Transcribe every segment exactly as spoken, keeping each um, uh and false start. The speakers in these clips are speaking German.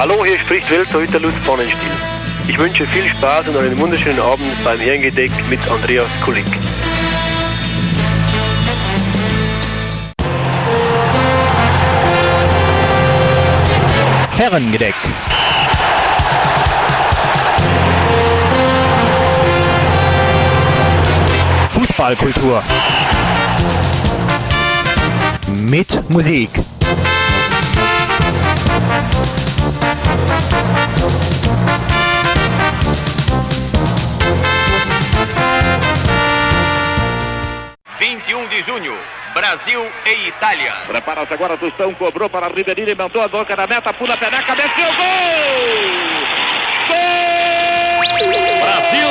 Hallo, hier spricht Welttorhüter Lutz Pfannenstiel. Ich wünsche viel Spaß und einen wunderschönen Abend beim Herrengedeck mit Andreas Kulik. Herrengedeck. Fußballkultur. Mit Musik. vinte e um de junho, Brasil e Itália. Prepara-se agora, Tostão, cobrou para Ribeirinho, inventou a boca na meta, pula a peneca, desceu, gol! Gol! Brasil!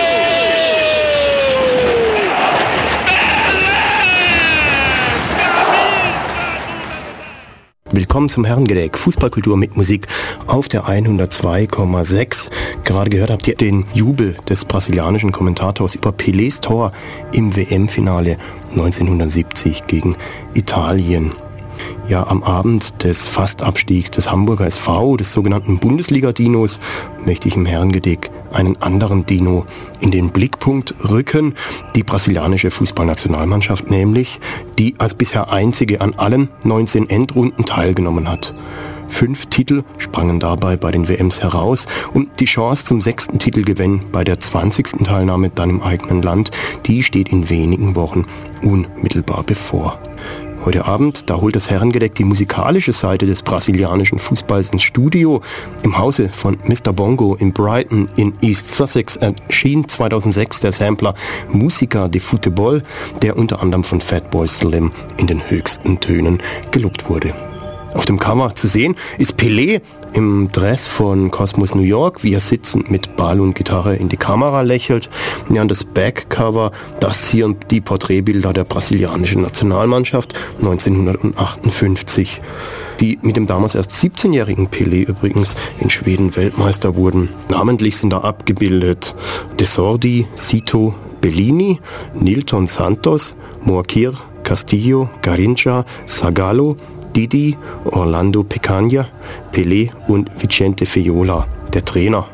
Willkommen zum Herrengedeck, Fußballkultur mit Musik auf der hundertzwei Komma sechs. Gerade gehört habt ihr den Jubel des brasilianischen Kommentators über Pelés Tor im W M-Finale neunzehnhundertsiebzig gegen Italien. Ja, am Abend des Fastabstiegs des Hamburger S V, des sogenannten Bundesliga-Dinos, möchte ich im Herrengedeck einen anderen Dino in den Blickpunkt rücken, die brasilianische Fußballnationalmannschaft nämlich, die als bisher einzige an allen neunzehn Endrunden teilgenommen hat. Fünf Titel sprangen dabei bei den W Ms heraus und die Chance zum sechsten Titelgewinn bei der zwanzigsten Teilnahme dann im eigenen Land, die steht in wenigen Wochen unmittelbar bevor. Heute Abend, da holt das Herrengedeck die musikalische Seite des brasilianischen Fußballs ins Studio. Im Hause von Mister Bongo in Brighton in East Sussex erschien zweitausendsechs der Sampler Música de Futebol, der unter anderem von Fatboy Slim in den höchsten Tönen gelobt wurde. Auf dem Cover zu sehen ist Pelé im Dress von Cosmos New York, wie er sitzend mit Ball und Gitarre in die Kamera lächelt. Ja, und das Backcover, das zieren die Porträtbilder der brasilianischen Nationalmannschaft neunzehnhundertachtundfünfzig, die mit dem damals erst siebzehnjährigen Pelé übrigens in Schweden Weltmeister wurden. Namentlich sind da abgebildet De Sordi, Cito, Bellini, Nilton Santos, Moakir, Castillo, Garincha, Zagallo, Didi, Orlando Pecanha, Pelé und Vicente Feola, der Trainer.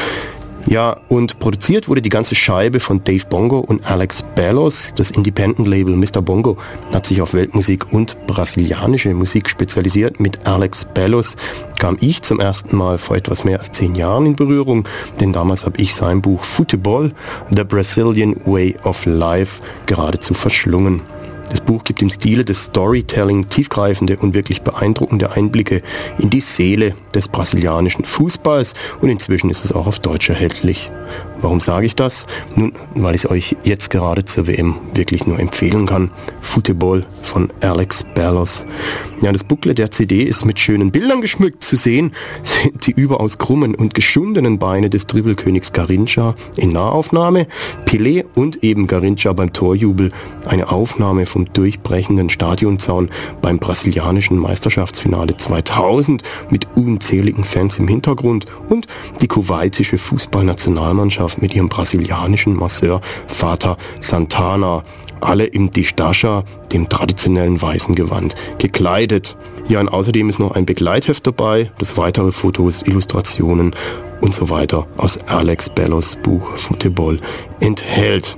Ja, und produziert wurde die ganze Scheibe von Dave Bongo und Alex Bellos. Das Independent-Label Mister Bongo hat sich auf Weltmusik und brasilianische Musik spezialisiert. Mit Alex Bellos kam ich zum ersten Mal vor etwas mehr als zehn Jahren in Berührung, denn damals habe ich sein Buch Futebol, The Brazilian Way of Life, geradezu verschlungen. Das Buch gibt im Stile des Storytelling tiefgreifende und wirklich beeindruckende Einblicke in die Seele des brasilianischen Fußballs und inzwischen ist es auch auf Deutsch erhältlich. Warum sage ich das? Nun, weil ich es euch jetzt gerade zur W M wirklich nur empfehlen kann. Futebol von Alex Bellos. Ja, das Booklet der C D ist mit schönen Bildern geschmückt. Zu sehen sind die überaus krummen und geschundenen Beine des Dribbelkönigs Garincha in Nahaufnahme, Pelé und eben Garincha beim Torjubel, eine Aufnahme vom durchbrechenden Stadionzaun beim brasilianischen Meisterschaftsfinale zweitausend mit unzähligen Fans im Hintergrund und die kuwaitische Fußballnationalmannschaft mit ihrem brasilianischen Masseur Vater Santana, alle im Distascha, dem traditionellen weißen Gewand, gekleidet. Ja, und außerdem ist noch ein Begleitheft dabei, das weitere Fotos, Illustrationen und so weiter aus Alex Bellos Buch Futebol enthält.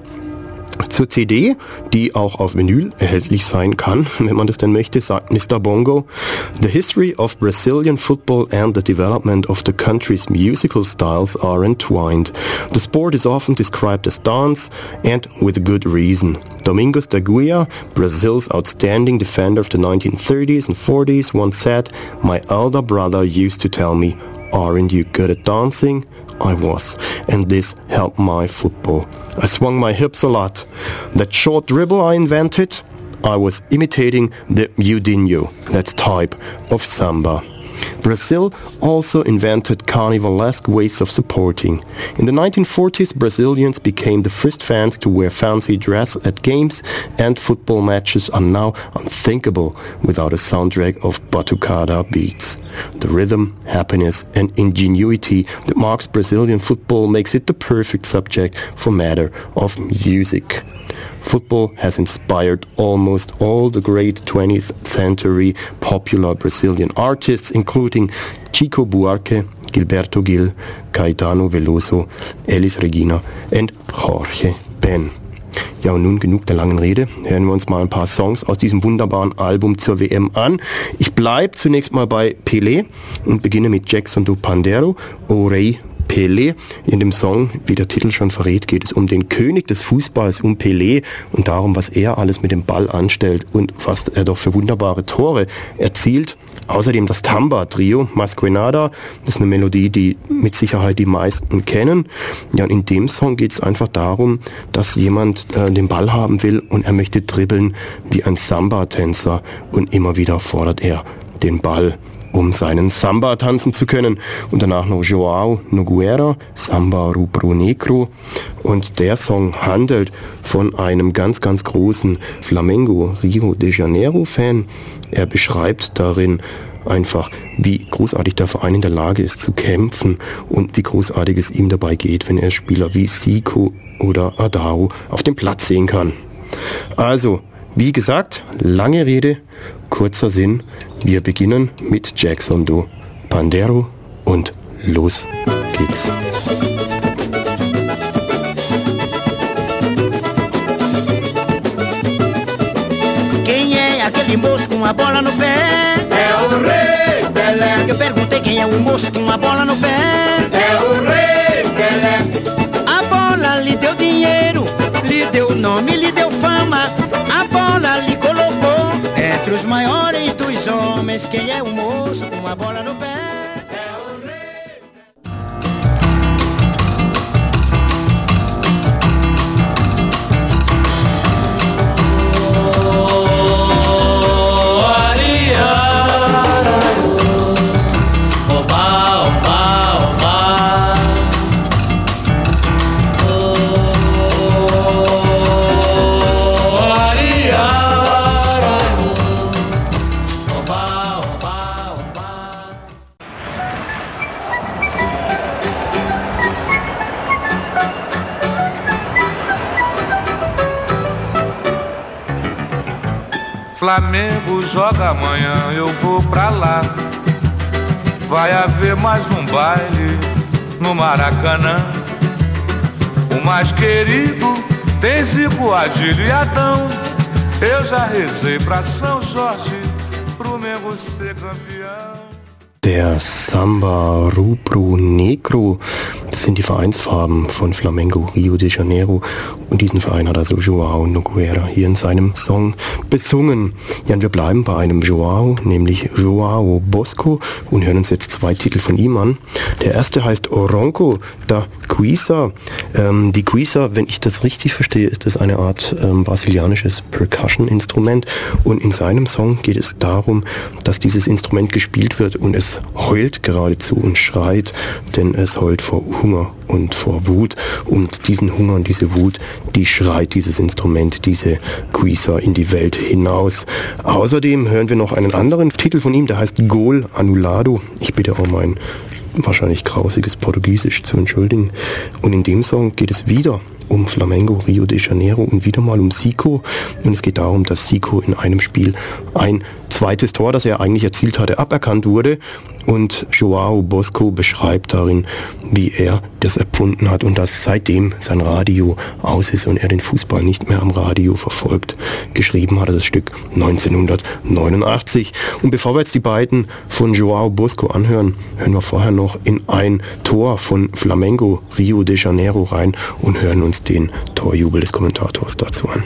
Zur C D, die auch auf Vinyl erhältlich sein kann, wenn man das denn möchte, sagt Mister Bongo: The history of Brazilian football and the development of the country's musical styles are entwined. The sport is often described as dance, and with good reason. Domingos da Guia, Brazil's outstanding defender of the nineteen thirties and forties, once said, "My elder brother used to tell me, aren't you good at dancing? I was, and this helped my football. I swung my hips a lot. That short dribble I invented, I was imitating the Mudinho, that type of samba." Brazil also invented carnivalesque ways of supporting. In the nineteen forties, Brazilians became the first fans to wear fancy dress at games, and football matches are now unthinkable without a soundtrack of batucada beats. The rhythm, happiness and ingenuity that marks Brazilian football makes it the perfect subject for matter of music. Football has inspired almost all the great twentieth century popular Brazilian artists, including Sporting, Chico Buarque, Gilberto Gil, Caetano Veloso, Elis Regina und Jorge Ben. Ja, und nun genug der langen Rede. Hören wir uns mal ein paar Songs aus diesem wunderbaren Album zur W M an. Ich bleibe zunächst mal bei Pelé und beginne mit Jackson do Pandeiro, O Rei Pelé. In dem Song, wie der Titel schon verrät, geht es um den König des Fußballs, um Pelé und darum, was er alles mit dem Ball anstellt und was er doch für wunderbare Tore erzielt. Außerdem das Tamba-Trio, Masquenada, das ist eine Melodie, die mit Sicherheit die meisten kennen. Ja, und in dem Song geht es einfach darum, dass jemand äh, den Ball haben will und er möchte dribbeln wie ein Samba-Tänzer und immer wieder fordert er den Ball, um seinen Samba tanzen zu können. Und danach noch Joao Nogueira, Samba Rubro Negro. Und der Song handelt von einem ganz, ganz großen Flamengo Rio de Janeiro Fan. Er beschreibt darin einfach, wie großartig der Verein in der Lage ist zu kämpfen und wie großartig es ihm dabei geht, wenn er Spieler wie Zico oder Adao auf dem Platz sehen kann. Also, wie gesagt, lange Rede, kurzer Sinn. Wir beginnen mit Jackson do Pandeiro und los geht's. Quem é aquele moço com a bola no pé? É o Rei Pelé. Eu perguntei quem é o moço com a bola no pé? É o Rei Pelé. A bola lhe deu dinheiro, lhe deu nome, lhe deu fama. A bola lhe colocou entre os maiores dos homens. Quem é o moço com a bola no pé? Flamengo joga amanhã, eu vou pra lá. Vai haver mais um baile no Maracanã. O mais querido tem Zico, Adílio e Adão. Eu já rezei pra São Jorge, pro Mengo ser campeão. Der Samba Rubro Negro, das sind die Vereinsfarben von Flamengo Rio de Janeiro. Und diesen Verein hat also Joao Nogueira hier in seinem Song besungen. Ja, und wir bleiben bei einem Joao, nämlich Joao Bosco, und hören uns jetzt zwei Titel von ihm an. Der erste heißt Ronco da Cuisa. Ähm, die Cuisa, wenn ich das richtig verstehe, ist das eine Art ähm, brasilianisches Percussion-Instrument. Und in seinem Song geht es darum, dass dieses Instrument gespielt wird und es heult geradezu und schreit, denn es heult vor Hunger und vor Wut. Und diesen Hunger und diese Wut, die schreit dieses Instrument, diese Cuisa, in die Welt hinaus. Außerdem hören wir noch einen anderen Titel von ihm, der heißt Gol Anulado. Ich bitte auch mein wahrscheinlich grausiges Portugiesisch zu entschuldigen. Und in dem Song geht es wieder um Flamengo Rio de Janeiro und wieder mal um Zico. Und es geht darum, dass Zico in einem Spiel ein zweites Tor, das er eigentlich erzielt hatte, aberkannt wurde. Und Joao Bosco beschreibt darin, wie er das erfunden hat und dass seitdem sein Radio aus ist und er den Fußball nicht mehr am Radio verfolgt. Geschrieben hat er das Stück neunzehnhundertneunundachtzig. Und bevor wir jetzt die beiden von Joao Bosco anhören, hören wir vorher noch in ein Tor von Flamengo Rio de Janeiro rein und hören uns den Torjubel des Kommentators dazu an.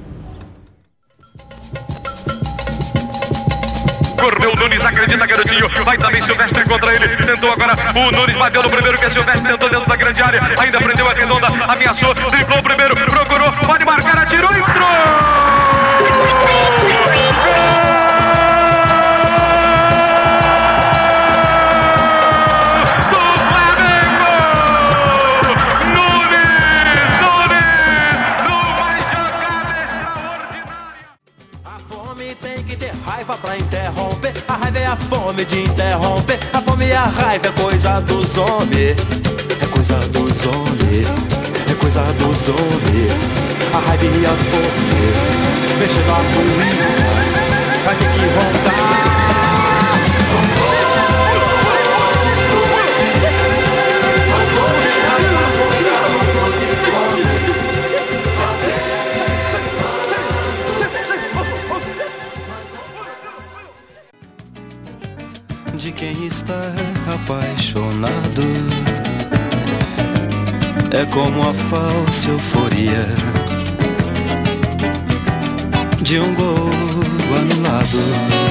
Correu o Nunes, acredita garotinho, vai também Silvestre contra ele, tentou agora, o Nunes bateu no primeiro que é Silvestre, tentou dentro da grande área, ainda prendeu a redonda, ameaçou, driblou o primeiro, procurou, pode marcar, atirou e entrou! Pra interromper, a raiva é a fome de interromper. A fome e a raiva é coisa dos homens. É coisa dos homens. É coisa dos homens. A raiva e a fome mexendo a poeira. Vai ter que voltar. é como a falsa euforia de um gol anulado.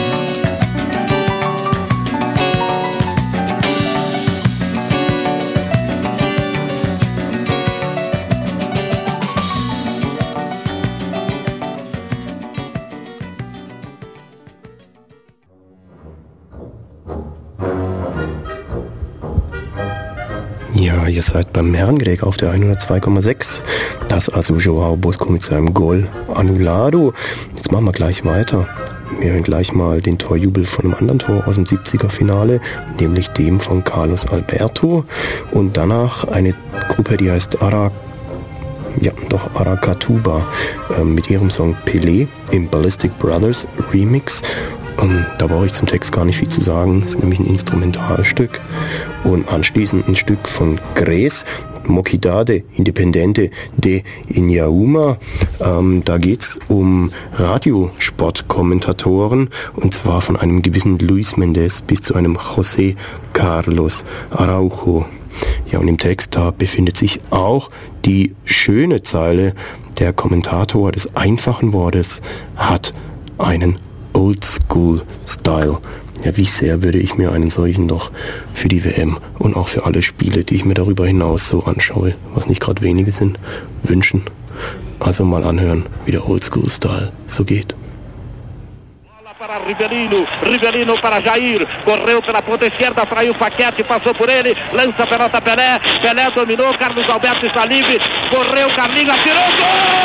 Ja, ihr seid beim Herrengedeck auf der hundertzwei Komma sechs. Das also Joao Bosco mit seinem Gol Anulado. Jetzt machen wir gleich weiter. Wir hören gleich mal den Torjubel von einem anderen Tor aus dem siebziger-Finale, nämlich dem von Carlos Alberto. Und danach eine Gruppe, die heißt Ara... Ja, doch Aracatuba äh, mit ihrem Song Pelé im Ballistic Brothers Remix. Um, da brauche ich zum Text gar nicht viel zu sagen. Das ist nämlich ein Instrumentalstück. Und anschließend ein Stück von Grés, Mocidade Independente de Inhaúma. Ähm, da geht es um Radiosportkommentatoren, und zwar von einem gewissen Luis Mendes bis zu einem José Carlos Araujo. Ja, und im Text da befindet sich auch die schöne Zeile: Der Kommentator des einfachen Wortes hat einen Oldschool-Style. Ja, wie sehr würde ich mir einen solchen noch für die W M und auch für alle Spiele, die ich mir darüber hinaus so anschaue, was nicht gerade wenige sind, wünschen. Also mal anhören, wie der Oldschool-Style so geht. Para Rivelino, Rivelino para Jair, correu pela ponta esquerda, fraiu Paquete, passou por ele, lança a pelota Pelé, Pelé dominou, Carlos Alberto está livre, correu, Carlinhos, atirou, gol!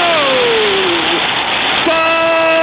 Gol!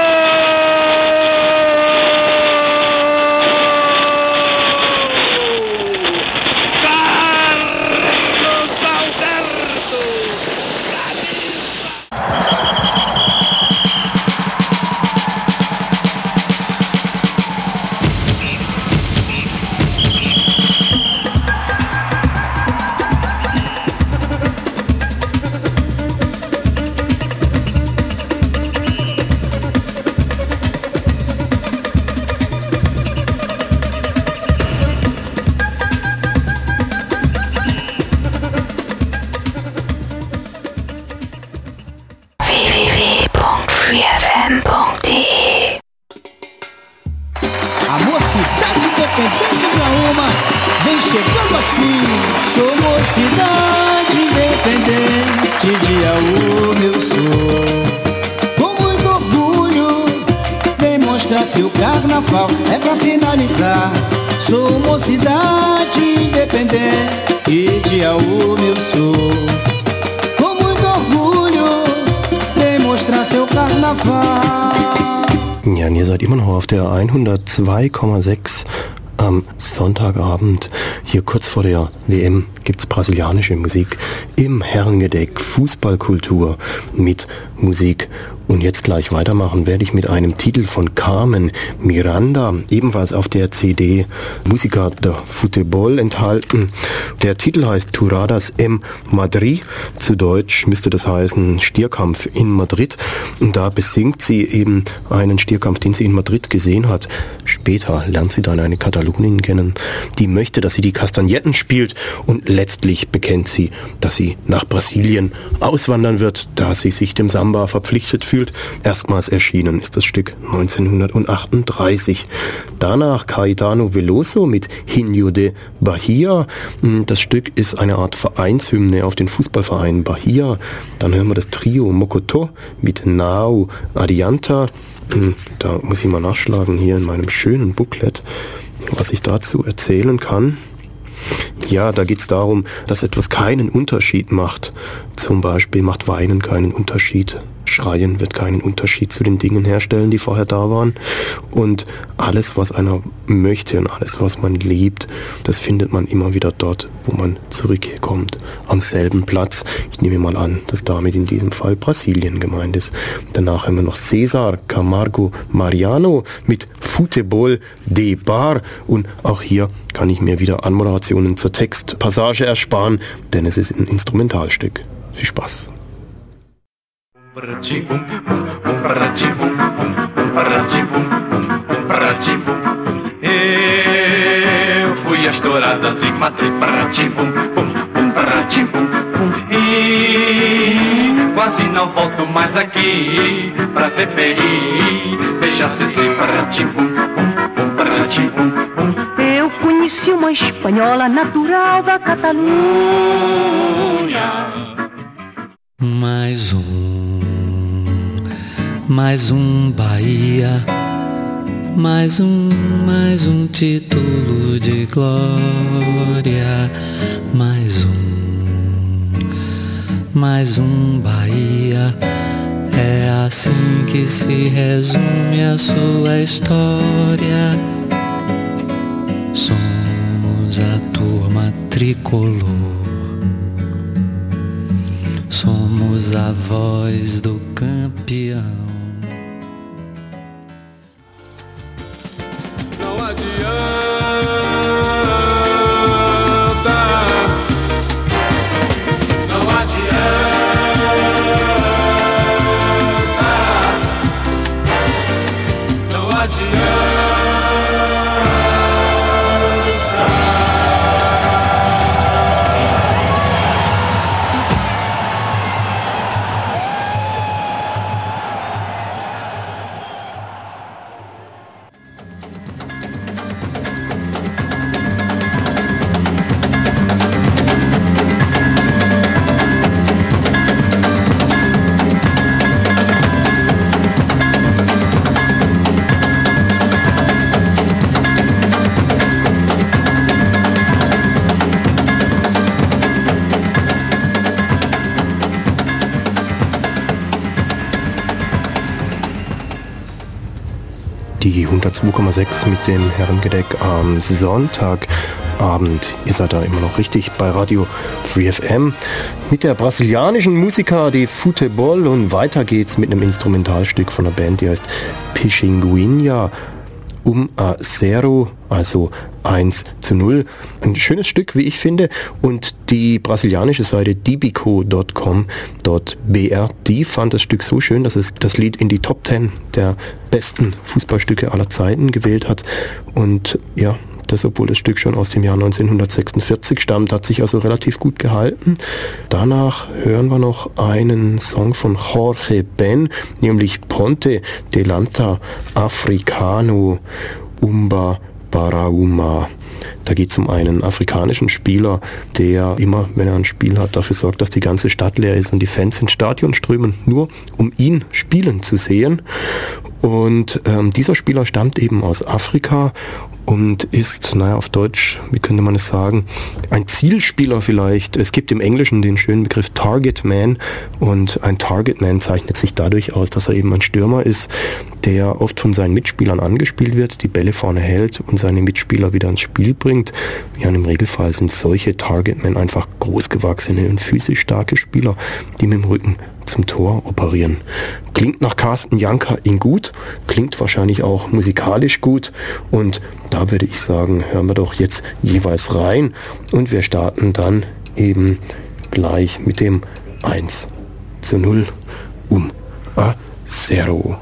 Se o carnaval é pra finalizar, sou mocidade independente de Aú, meu sou. Com muito orgulho demonstrar seu carnaval. Ja, und ihr seid immer noch auf der hundertzwei Komma sechs am Sonntagabend. Hier kurz vor der W M gibt's brasilianische Musik im Herrengedeck, Fußballkultur mit Musik. Und jetzt gleich weitermachen werde ich mit einem Titel von Carmen Miranda, ebenfalls auf der C D Música de Futebol enthalten. Der Titel heißt Touradas em Madrid, zu Deutsch müsste das heißen Stierkampf in Madrid. Und da besingt sie eben einen Stierkampf, den sie in Madrid gesehen hat. Später lernt sie dann eine Katalonin kennen, die möchte, dass sie die Kastagnetten spielt, und letztlich bekennt sie, dass sie nach Brasilien auswandern wird, da sie sich dem Samba verpflichtet fühlt. Erstmals erschienen ist das Stück neunzehnhundertachtunddreißig. Danach Caetano Veloso mit Hinho de Bahia. Das Stück ist eine Art Vereinshymne auf den Fußballverein Bahia. Dann hören wir das Trio Mocotó mit Nao Adianta. Da muss ich mal nachschlagen hier in meinem schönen Booklet, was ich dazu erzählen kann. Ja, da geht es darum, dass etwas keinen Unterschied macht. Zum Beispiel macht Weinen keinen Unterschied. Schreien wird keinen Unterschied zu den Dingen herstellen, die vorher da waren. Und alles, was einer möchte und alles, was man liebt, das findet man immer wieder dort, wo man zurückkommt. Am selben Platz. Ich nehme mal an, dass damit in diesem Fall Brasilien gemeint ist. Danach haben wir noch César Camargo Mariano mit Futebol de Bar. Und auch hier kann ich mir wieder Anmoderationen zur Textpassage ersparen, denn es ist ein Instrumentalstück. Viel Spaß. Eu fui às touradas em Madrid, para tim pum pum pum para tim pum pum, e não volto mais aqui pra ver Peri beijar Ceci para tim-pum, pum, para tim-pum, pum. Eu conheci uma espanhola natural da Catalunha. Mais um, mais um Bahia, mais um, mais um título de glória, mais um, mais um Bahia. É assim que se resume a sua história. Somos a turma tricolor, somos a voz do campeão. Não adianta, não adianta, não adianta. Die hundertzwei Komma sechs mit dem Herrengedeck am Sonntagabend. Ihr seid da immer noch richtig bei Radio Free F M mit der brasilianischen Musiker de Futebol, und weiter geht's mit einem Instrumentalstück von einer Band, die heißt Pichinguinha. Um a zero, also eins zu null. Ein schönes Stück, wie ich finde. Und die brasilianische Seite dibico punkt com punkt b r, die fand das Stück so schön, dass es das Lied in die Top zehn der besten Fußballstücke aller Zeiten gewählt hat. Und ja, das, obwohl das Stück schon aus dem Jahr neunzehnhundertsechsundvierzig stammt, hat sich also relativ gut gehalten. Danach hören wir noch einen Song von Jorge Ben, nämlich Ponte delanta Africano Umba Barauma. Da geht es um einen afrikanischen Spieler, der immer, wenn er ein Spiel hat, dafür sorgt, dass die ganze Stadt leer ist und die Fans ins Stadion strömen, nur um ihn spielen zu sehen. Und ähm, dieser Spieler stammt eben aus Afrika und ist, naja, auf Deutsch, wie könnte man es sagen, ein Zielspieler vielleicht. Es gibt im Englischen den schönen Begriff Target Man, und ein Target Man zeichnet sich dadurch aus, dass er eben ein Stürmer ist, der oft von seinen Mitspielern angespielt wird, die Bälle vorne hält und seine Mitspieler wieder ins Spiel bringt. Ja, und im Regelfall sind solche Target Men einfach großgewachsene und physisch starke Spieler, die mit dem Rücken zum Tor operieren. Klingt nach Carsten Janka in gut, klingt wahrscheinlich auch musikalisch gut, und da würde ich sagen, hören wir doch jetzt jeweils rein, und wir starten dann eben gleich mit dem eins zu null um a zero.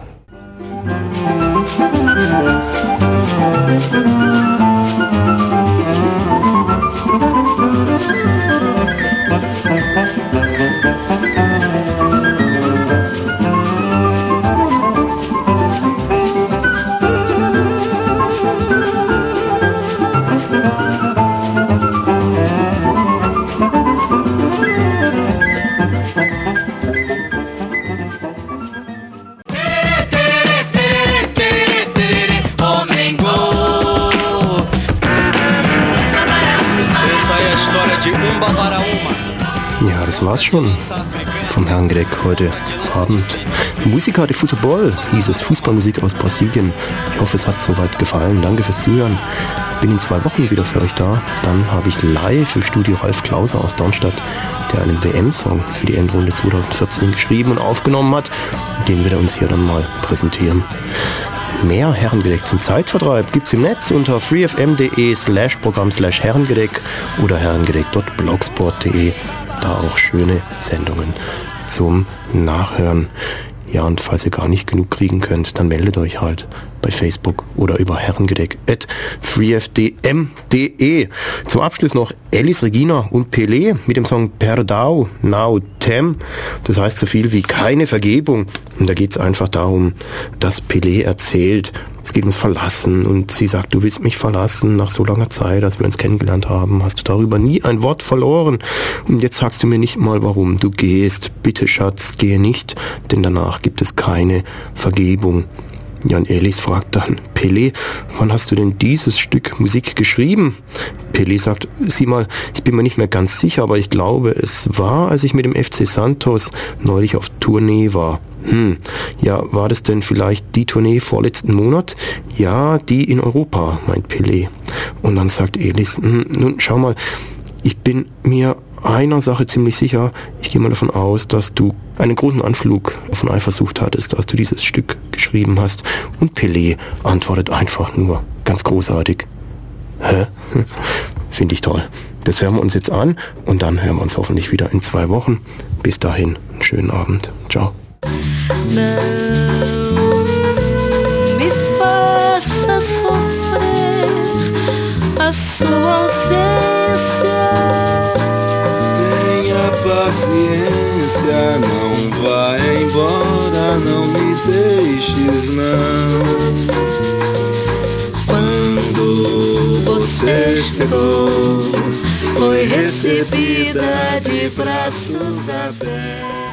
Ja, das war's schon vom Herrengedeck heute Abend. Musica de Futebol hieß es, Fußballmusik aus Brasilien. Ich hoffe, es hat soweit gefallen. Danke fürs Zuhören. Bin in zwei Wochen wieder für euch da. Dann habe ich live im Studio Ralf Klauser aus Darmstadt, der einen W M-Song für die Endrunde zweitausendvierzehn geschrieben und aufgenommen hat. Den wird er uns hier dann mal präsentieren. Mehr Herrengedeck zum Zeitvertreib gibt's im Netz unter freefm.de slash Programm slash Herrengedeck oder herrengedeck.blogsport.de. Da auch schöne Sendungen zum Nachhören. Ja, und falls ihr gar nicht genug kriegen könnt, dann meldet euch halt bei Facebook oder über herrengedeck at freefdm punkt de. Zum Abschluss noch Elis Regina und Pelé mit dem Song Perdão Não Tem. Das heißt so viel wie keine Vergebung. Und da geht es einfach darum, dass Pelé erzählt, es geht ums Verlassen und sie sagt, du willst mich verlassen nach so langer Zeit, als wir uns kennengelernt haben, hast du darüber nie ein Wort verloren und jetzt sagst du mir nicht mal, warum du gehst. Bitte Schatz, gehe nicht, denn danach gibt es keine Vergebung. Jan Elis fragt dann, Pelé, wann hast du denn dieses Stück Musik geschrieben? Pelé sagt, sieh mal, ich bin mir nicht mehr ganz sicher, aber ich glaube, es war, als ich mit dem F C Santos neulich auf Tournee war. Hm, ja, war das denn vielleicht die Tournee vorletzten Monat? Ja, die in Europa, meint Pelé. Und dann sagt Elis, hm, nun schau mal, ich bin mir einer Sache ziemlich sicher, ich gehe mal davon aus, dass du einen großen Anflug von Eifersucht hattest, als du dieses Stück geschrieben hast. Und Pelé antwortet einfach nur ganz großartig. Hä? Finde ich toll. Das hören wir uns jetzt an und dann hören wir uns hoffentlich wieder in zwei Wochen. Bis dahin, einen schönen Abend. Ciao. Não me faça sofrer a sua ausência. Tenha paciência, não vá embora, não me deixes não. Quando você chegou, foi recebida de braços abertos.